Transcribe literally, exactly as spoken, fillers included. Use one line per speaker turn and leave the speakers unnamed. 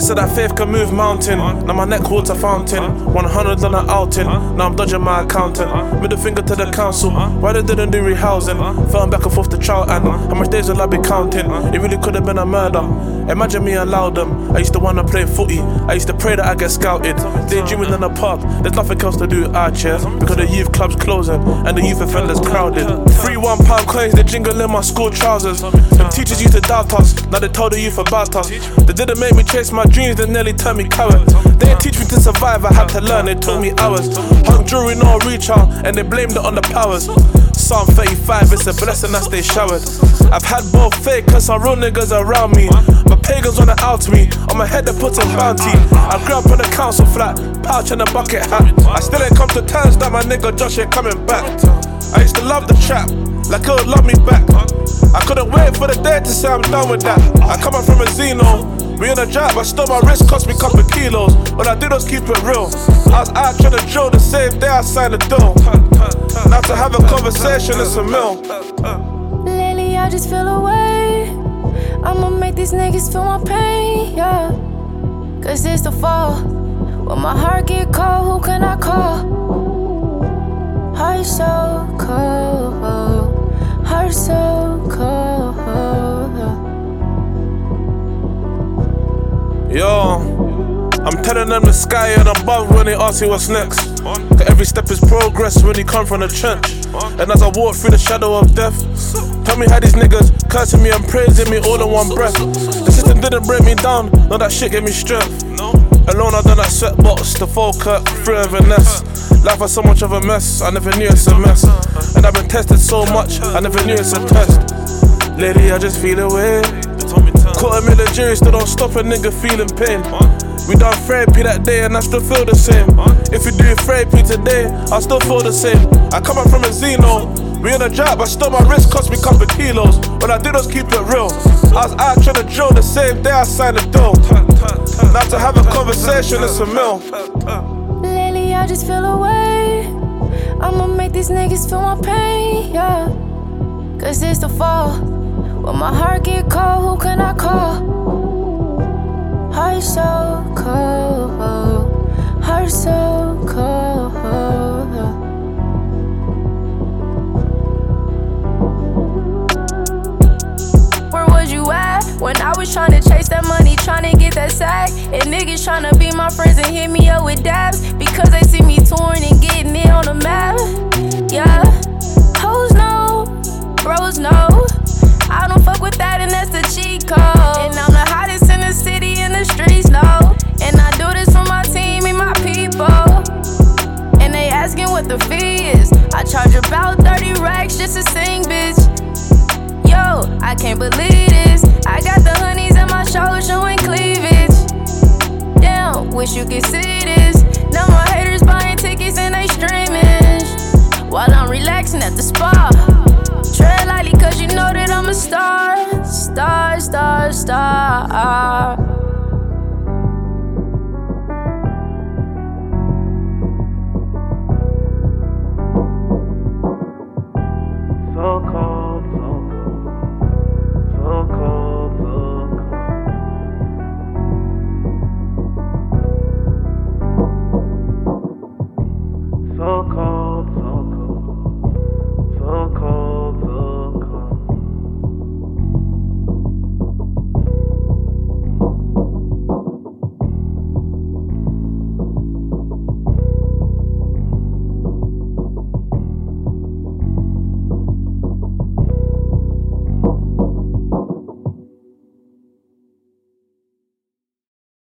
said that faith can move mountain. Now my neck holds a fountain. one hundred on an outing. Now I'm dodging my accountant. Middle finger to the council. Why they didn't do rehousing? Fell back and forth to trial and how much days will I be counting? It really could have been a murder. Imagine me allowed them. I used to wanna play footy. I used to pray that I get scouted. Daydreaming in the park. There's nothing else to do out here because the youth club's closing and the youth offenders crowded. Three one pound coins they jingle in my school trousers. Them teachers used to doubt us. Now they told the youth about us. They didn't make me chase my dreams. They nearly turned me coward. They didn't teach me to survive. I had to learn. It took me hours. Hung jewelry, no reach out, and they blamed it on the powers. Psalm thirty-five, it's a blessing I stay showered. I've had both fake and some real niggas around me. But pagans wanna out me. On my head they put a bounty. I grew up on a council flat, pouch and a bucket hat. I still ain't come to terms that my nigga Josh ain't coming back. I used to love the trap, like it would love me back. I couldn't wait for the day to say I'm done with that. I come up from a Zeno, we in a job, I stole my wrist, cost me a couple kilos. What I did was keep it real. I was out trying to drill the same day I signed the deal. Now to have a conversation, it's a meal.
Lately I just feel away. I'ma make these niggas feel my pain, yeah. Cause it's the fall. When my heart get cold, who can I call? Heart so cold, heart so cold.
Yo, I'm telling them the sky and above when they ask you what's next. Cause every step is progress when you come from the trench. And as I walk through the shadow of death, tell me how these niggas cursing me and praising me all in one breath. The system didn't break me down, no that shit gave me strength. Alone I done that sweatbox to Falkirk, through Inverness. Life was so much of a mess, I never knew it's a mess. And I've been tested so much, I never knew it's a test. Lately I just feel away. Caught a military, still don't stop a nigga feeling pain. We done therapy that day and I still feel the same. If we do therapy today, I still feel the same. I come up from a Zeno, we in a job, I stole my wrist, cost me a couple kilos. What I did was keep it real. I was out trying to drill the same day I signed the deal. Now to have a conversation, it's a meal.
Lately I just feel away. I'ma make these niggas feel my pain, yeah. Cause it's the fall. When my heart get cold, who can I call? Heart so cold, heart so cold. Where was you at when I was trying to chase that money, trying to get that sack? And niggas trying to be my friends and hit me up with dabs because they see me touring and getting it on the map. Yeah, hoes know, bros know. I don't fuck with that and that's the cheat code. And I'm the hottest in the city and the streets know. And I do this for my team and my people. And they asking what the fee is. I charge about thirty racks just to sing, bitch. Yo, I can't believe this. I got the honeys on my shoulders showing cleavage. Damn, wish you could see this. Now my haters buying tickets and they streaming while I'm relaxing at the spa. Tread lightly cause you know that I'm a star, star, star, star.